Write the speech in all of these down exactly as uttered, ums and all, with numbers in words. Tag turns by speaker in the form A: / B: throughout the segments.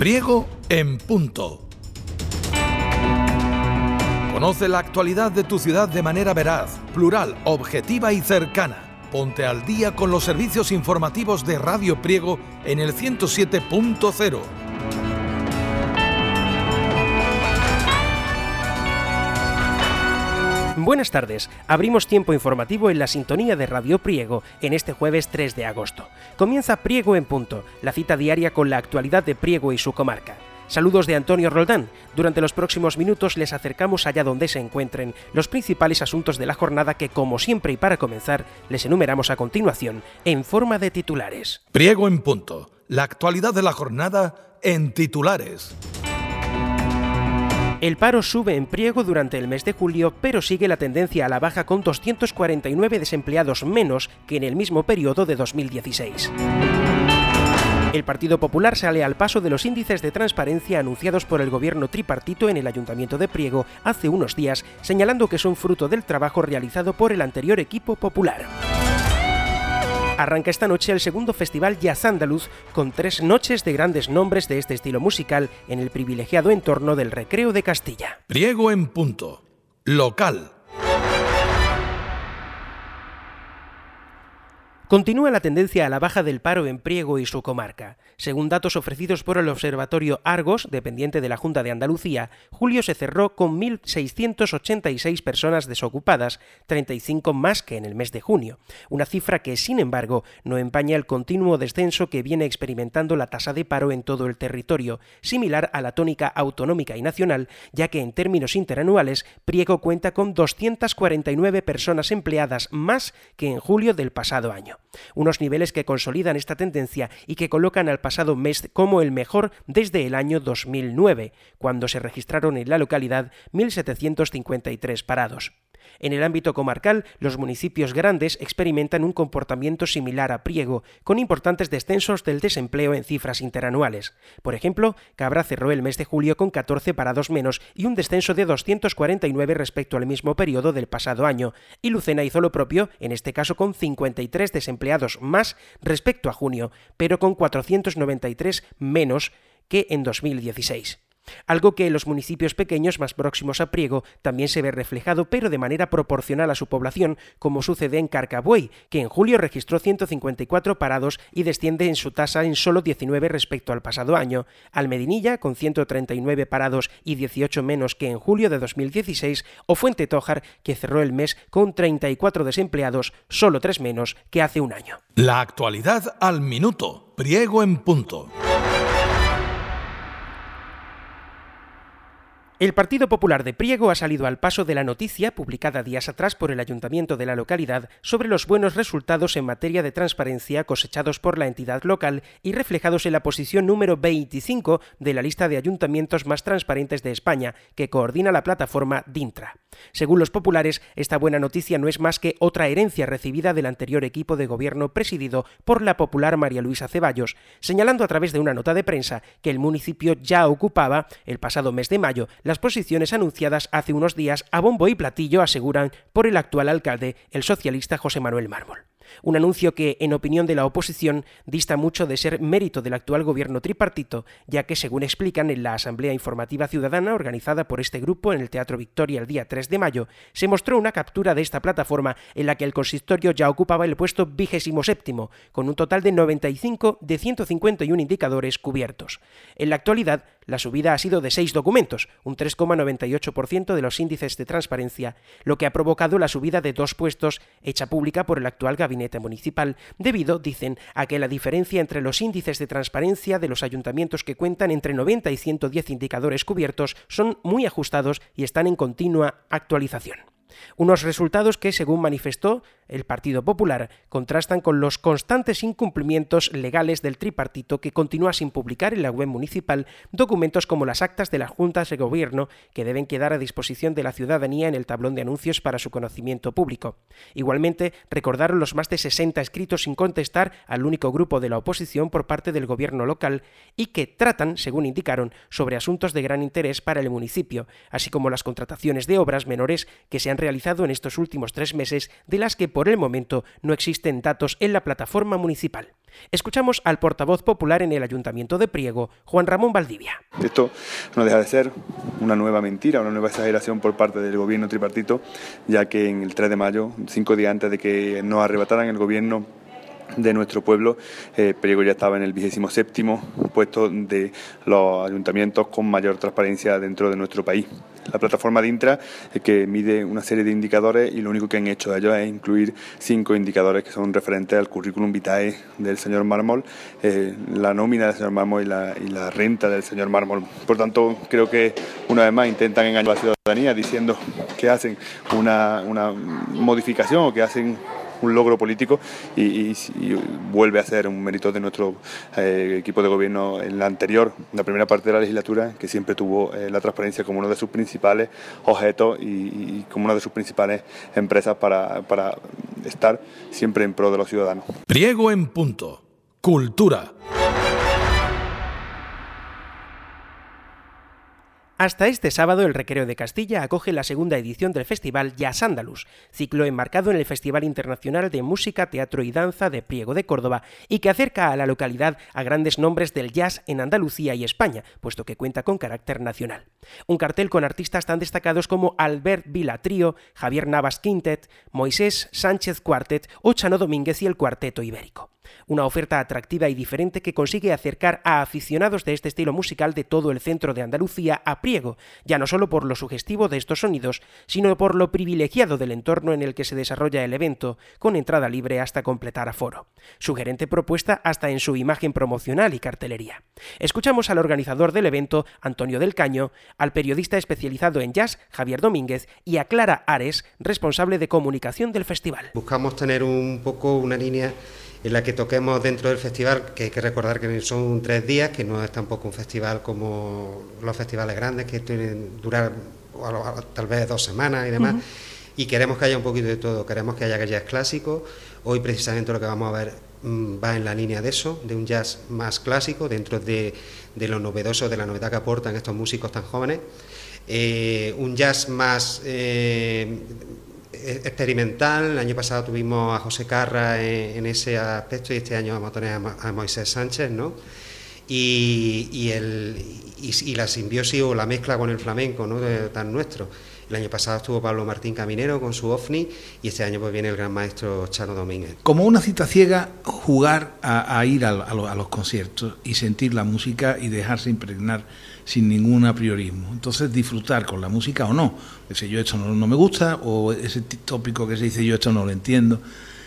A: Priego en punto. Conoce la actualidad de tu ciudad de manera veraz, plural, objetiva y cercana. Ponte al día con los servicios informativos de Radio Priego en el ciento siete punto cero.
B: Buenas tardes, abrimos tiempo informativo en la sintonía de Radio Priego en este jueves tres de agosto. Comienza Priego en punto, la cita diaria con la actualidad de Priego y su comarca. Saludos de Antonio Roldán. Durante los próximos minutos les acercamos allá donde se encuentren los principales asuntos de la jornada que, como siempre y para comenzar, les enumeramos a continuación en forma de titulares.
A: Priego en punto, la actualidad de la jornada en titulares.
B: El paro sube en Priego durante el mes de julio, pero sigue la tendencia a la baja con doscientos cuarenta y nueve desempleados menos que en el mismo periodo de dos mil dieciséis. El Partido Popular sale al paso de los índices de transparencia anunciados por el gobierno tripartito en el Ayuntamiento de Priego hace unos días, señalando que son fruto del trabajo realizado por el anterior equipo popular. Arranca esta noche el segundo festival Jazz Andaluz, con tres noches de grandes nombres de este estilo musical en el privilegiado entorno del Recreo de Castilla.
A: Priego en punto. Local.
B: Continúa la tendencia a la baja del paro en Priego y su comarca. Según datos ofrecidos por el Observatorio Argos, dependiente de la Junta de Andalucía, julio se cerró con mil seiscientas ochenta y seis personas desocupadas, treinta y cinco más que en el mes de junio. Una cifra que, sin embargo, no empaña el continuo descenso que viene experimentando la tasa de paro en todo el territorio, similar a la tónica autonómica y nacional, ya que en términos interanuales, Priego cuenta con doscientas cuarenta y nueve personas empleadas más que en julio del pasado año. Unos niveles que consolidan esta tendencia y que colocan al pasado mes como el mejor desde el año dos mil nueve, cuando se registraron en la localidad mil setecientos cincuenta y tres parados. En el ámbito comarcal, los municipios grandes experimentan un comportamiento similar a Priego, con importantes descensos del desempleo en cifras interanuales. Por ejemplo, Cabra cerró el mes de julio con catorce parados menos y un descenso de doscientos cuarenta y nueve respecto al mismo periodo del pasado año, y Lucena hizo lo propio, en este caso con cincuenta y tres desempleados más respecto a junio, pero con cuatrocientos noventa y tres menos que en dos mil dieciséis. Algo que en los municipios pequeños más próximos a Priego también se ve reflejado, pero de manera proporcional a su población, como sucede en Carcabuey, que en julio registró ciento cincuenta y cuatro parados y desciende en su tasa en solo diecinueve respecto al pasado año, Almedinilla, con ciento treinta y nueve parados y dieciocho menos que en julio de dos mil dieciséis, o Fuentetójar, que cerró el mes con treinta y cuatro desempleados, solo tres menos que hace un año.
A: La actualidad al minuto. Priego en punto.
B: El Partido Popular de Priego ha salido al paso de la noticia, publicada días atrás por el ayuntamiento de la localidad, sobre los buenos resultados en materia de transparencia cosechados por la entidad local y reflejados en la posición número veinticinco de la lista de ayuntamientos más transparentes de España, que coordina la plataforma Dintra. Según los populares, esta buena noticia no es más que otra herencia recibida del anterior equipo de gobierno presidido por la popular María Luisa Ceballos, señalando a través de una nota de prensa que el municipio ya ocupaba, el pasado mes de mayo, las posiciones anunciadas hace unos días a bombo y platillo, aseguran, por el actual alcalde, el socialista José Manuel Mármol. Un anuncio que, en opinión de la oposición, dista mucho de ser mérito del actual gobierno tripartito, ya que, según explican en la Asamblea Informativa Ciudadana organizada por este grupo en el Teatro Victoria el día tres de mayo, se mostró una captura de esta plataforma en la que el consistorio ya ocupaba el puesto vigésimo séptimo, con un total de noventa y cinco de ciento cincuenta y uno indicadores cubiertos. En la actualidad, la subida ha sido de seis documentos, un tres coma noventa y ocho por ciento de los índices de transparencia, lo que ha provocado la subida de dos puestos hecha pública por el actual gabinete municipal, debido, dicen, a que la diferencia entre los índices de transparencia de los ayuntamientos que cuentan entre noventa y ciento diez indicadores cubiertos son muy ajustados y están en continua actualización. Unos resultados que, según manifestó el Partido Popular, contrastan con los constantes incumplimientos legales del tripartito, que continúa sin publicar en la web municipal documentos como las actas de las juntas de gobierno, que deben quedar a disposición de la ciudadanía en el tablón de anuncios para su conocimiento público. Igualmente, recordaron los más de sesenta escritos sin contestar al único grupo de la oposición por parte del gobierno local y que tratan, según indicaron, sobre asuntos de gran interés para el municipio, así como las contrataciones de obras menores que se han realizado en estos últimos tres meses, de las que por el momento no existen datos en la plataforma municipal. Escuchamos al portavoz popular en el Ayuntamiento de Priego, Juan Ramón Valdivia.
C: Esto no deja de ser una nueva mentira, una nueva exageración por parte del gobierno tripartito, ya que en el tres de mayo, cinco días antes de que nos arrebataran el gobierno de nuestro pueblo, eh, Priego ya estaba en el vigésimo séptimo puesto de los ayuntamientos con mayor transparencia dentro de nuestro país. La plataforma de Intra, eh, que mide una serie de indicadores, y lo único que han hecho ellos es incluir cinco indicadores que son referentes al currículum vitae del señor Mármol, eh, la nómina del señor Mármol y la, y la renta del señor Mármol. Por tanto, creo que una vez más intentan engañar a la ciudadanía diciendo que hacen una, una modificación o que hacen un logro político y, y, y vuelve a ser un mérito de nuestro eh, equipo de gobierno en la anterior, la primera parte de la legislatura, que siempre tuvo eh, la transparencia como uno de sus principales objetos y, y como una de sus principales empresas para, para estar siempre en pro de los ciudadanos.
A: Priego en punto. Cultura.
B: Hasta este sábado, el Recreo de Castilla acoge la segunda edición del Festival Jazz Andaluz, ciclo enmarcado en el Festival Internacional de Música, Teatro y Danza de Priego de Córdoba y que acerca a la localidad a grandes nombres del jazz en Andalucía y España, puesto que cuenta con carácter nacional. Un cartel con artistas tan destacados como Albert Vila Trío, Javier Navas Quintet, Moisés Sánchez Quartet o Chano Domínguez y el Cuarteto Ibérico. Una oferta atractiva y diferente que consigue acercar a aficionados de este estilo musical de todo el centro de Andalucía a Priego, ya no solo por lo sugestivo de estos sonidos, sino por lo privilegiado del entorno en el que se desarrolla el evento, con entrada libre hasta completar aforo. Sugerente propuesta hasta en su imagen promocional y cartelería. Escuchamos al organizador del evento, Antonio del Caño, al periodista especializado en jazz, Javier Domínguez, y a Clara Ares, responsable de comunicación del festival.
D: Buscamos tener un poco una línea en la que toquemos dentro del festival, que hay que recordar que son tres días, que no es tampoco un festival como los festivales grandes, que tienen durar tal vez dos semanas y demás, uh-huh. Y queremos que haya un poquito de todo, queremos que haya jazz clásico. Hoy precisamente lo que vamos a ver mmm, va en la línea de eso, de un jazz más clásico, dentro de, de lo novedoso, de la novedad que aportan estos músicos tan jóvenes, eh, un jazz más Eh, experimental. El año pasado tuvimos a José Carra en, en ese aspecto y este año vamos a tener a, a Moisés Sánchez, ¿no? Y, y, el, y, y la simbiosis o la mezcla con el flamenco, ¿no? De, tan nuestro. El año pasado estuvo Pablo Martín Caminero con su OVNI y este año pues viene el gran maestro Chano Domínguez.
E: Como una cita ciega, jugar a, a ir a, a, los, a los conciertos y sentir la música y dejarse impregnar sin ningún apriorismo. Entonces disfrutar con la música o no. Dice yo esto no, no me gusta, o ese tópico que se dice yo esto no lo entiendo.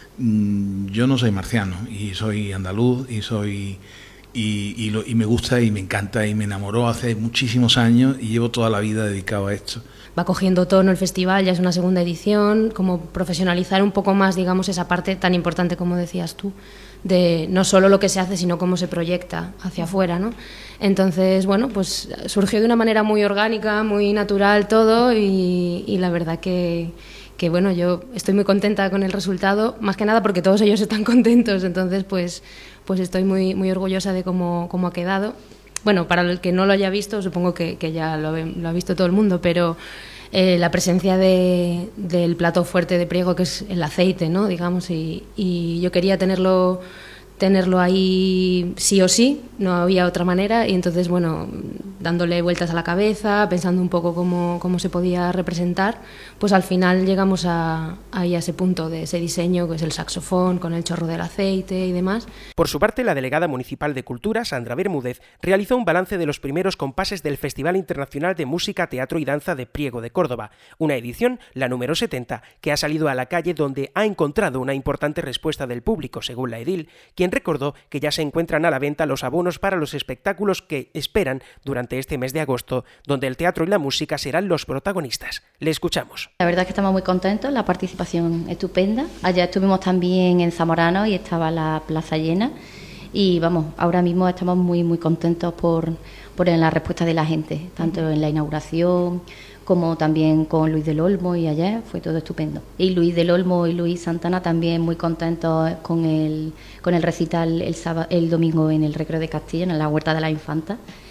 E: Mm, yo no soy marciano y soy andaluz y soy y, y, lo, y me gusta y me encanta y me enamoró hace muchísimos años y llevo toda la vida dedicado a esto.
F: Va cogiendo tono el festival, ya es una segunda edición, como profesionalizar un poco más, digamos, esa parte tan importante como decías tú, de no solo lo que se hace, sino cómo se proyecta hacia afuera, ¿no? Entonces, bueno, pues surgió de una manera muy orgánica, muy natural todo y, y la verdad que, que, bueno, yo estoy muy contenta con el resultado, más que nada porque todos ellos están contentos, entonces, pues, pues estoy muy, muy orgullosa de cómo, cómo ha quedado. Bueno, para el que no lo haya visto, supongo que, que ya lo, lo ha visto todo el mundo, pero eh, la presencia de, del plato fuerte de Priego, que es el aceite, ¿no? Digamos, y, y yo quería tenerlo, tenerlo ahí sí o sí, no había otra manera, y entonces, bueno, dándole vueltas a la cabeza, pensando un poco cómo, cómo se podía representar, pues al final llegamos a, ahí a ese punto de ese diseño, que es el saxofón con el chorro del aceite y demás.
B: Por su parte, la delegada municipal de Cultura, Sandra Bermúdez, realizó un balance de los primeros compases del Festival Internacional de Música, Teatro y Danza de Priego de Córdoba, una edición, la número setenta, que ha salido a la calle donde ha encontrado una importante respuesta del público, según la edil, quien recordó que ya se encuentran a la venta los abonos para los espectáculos que esperan durante este mes de agosto, donde el teatro y la música serán los protagonistas. Le escuchamos.
G: La verdad es que estamos muy contentos, la participación estupenda. Ayer estuvimos también en Zamorano y estaba la plaza llena y vamos, ahora mismo estamos muy muy contentos por, por la respuesta de la gente, tanto en la inauguración como también con Luis del Olmo, y ayer fue todo estupendo. Y Luis del Olmo y Luis Santana también muy contentos con el, con el recital el, sábado, el domingo en el Recreo de Castilla, en la Huerta de la Infanta.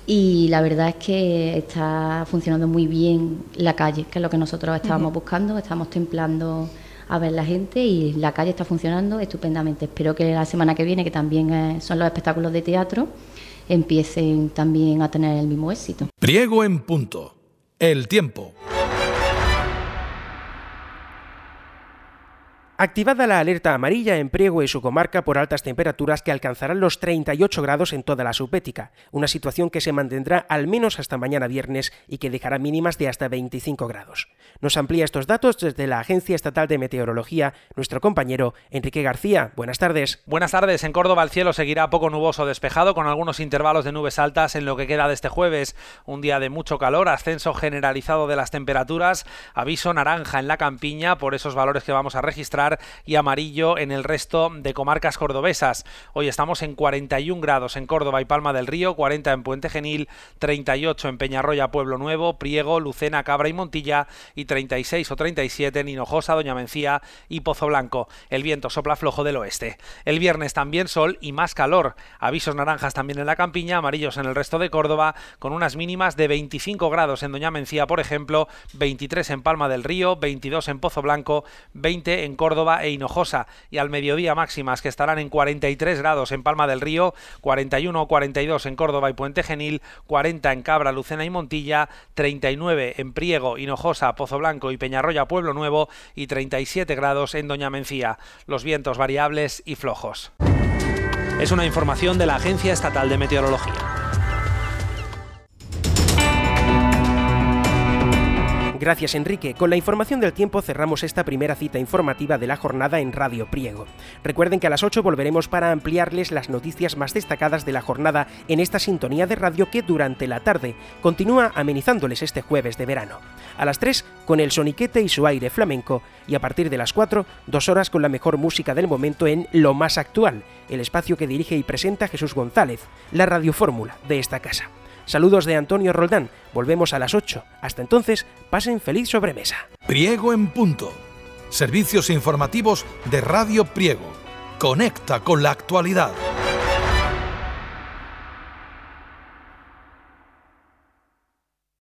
G: y la verdad es que está funcionando muy bien la calle, que es lo que nosotros estábamos uh-huh. buscando, estamos templando a ver la gente y la calle está funcionando estupendamente. Espero que la semana que viene, que también eh, son los espectáculos de teatro, empiecen también a tener el mismo éxito.
A: Priego en punto. El tiempo.
B: Activada la alerta amarilla en Priego y su comarca por altas temperaturas que alcanzarán los treinta y ocho grados en toda la Supética, una situación que se mantendrá al menos hasta mañana viernes y que dejará mínimas de hasta veinticinco grados. Nos amplía estos datos desde la Agencia Estatal de Meteorología nuestro compañero Enrique García. Buenas tardes.
H: Buenas tardes. En Córdoba el cielo seguirá poco nuboso despejado con algunos intervalos de nubes altas en lo que queda de este jueves. Un día de mucho calor, ascenso generalizado de las temperaturas, aviso naranja en la campiña por esos valores que vamos a registrar y amarillo en el resto de comarcas cordobesas. Hoy estamos en cuarenta y un grados en Córdoba y Palma del Río, cuarenta en Puente Genil, treinta y ocho en Peñarroya, Pueblo Nuevo, Priego, Lucena, Cabra y Montilla y treinta y seis o treinta y siete en Hinojosa, Doña Mencía y Pozo Blanco. El viento sopla flojo del oeste. El viernes también sol y más calor. Avisos naranjas también en la campiña, amarillos en el resto de Córdoba, con unas mínimas de veinticinco grados en Doña Mencía, por ejemplo, veintitrés en Palma del Río, veintidós en Pozo Blanco, veinte en Córdoba e Hinojosa, y al mediodía máximas que estarán en cuarenta y tres grados en Palma del Río, cuarenta y uno o cuarenta y dos en Córdoba y Puente Genil, cuarenta en Cabra, Lucena y Montilla, treinta y nueve en Priego, Hinojosa, Pozo Blanco y Peñarroya, Pueblo Nuevo, y treinta y siete grados en Doña Mencía. Los vientos variables y flojos. Es una información de la Agencia Estatal de Meteorología.
B: Gracias, Enrique. Con la información del tiempo cerramos esta primera cita informativa de la jornada en Radio Priego. Recuerden que a las ocho volveremos para ampliarles las noticias más destacadas de la jornada en esta sintonía de radio que durante la tarde continúa amenizándoles este jueves de verano. A las tres, con el soniquete y su aire flamenco, y a partir de las cuatro, dos horas con la mejor música del momento en Lo Más Actual, el espacio que dirige y presenta Jesús González, la radiofórmula de esta casa. Saludos de Antonio Roldán. Volvemos a las ocho. Hasta entonces, pasen feliz sobremesa.
A: Priego en punto. Servicios informativos de Radio Priego. Conecta con la actualidad.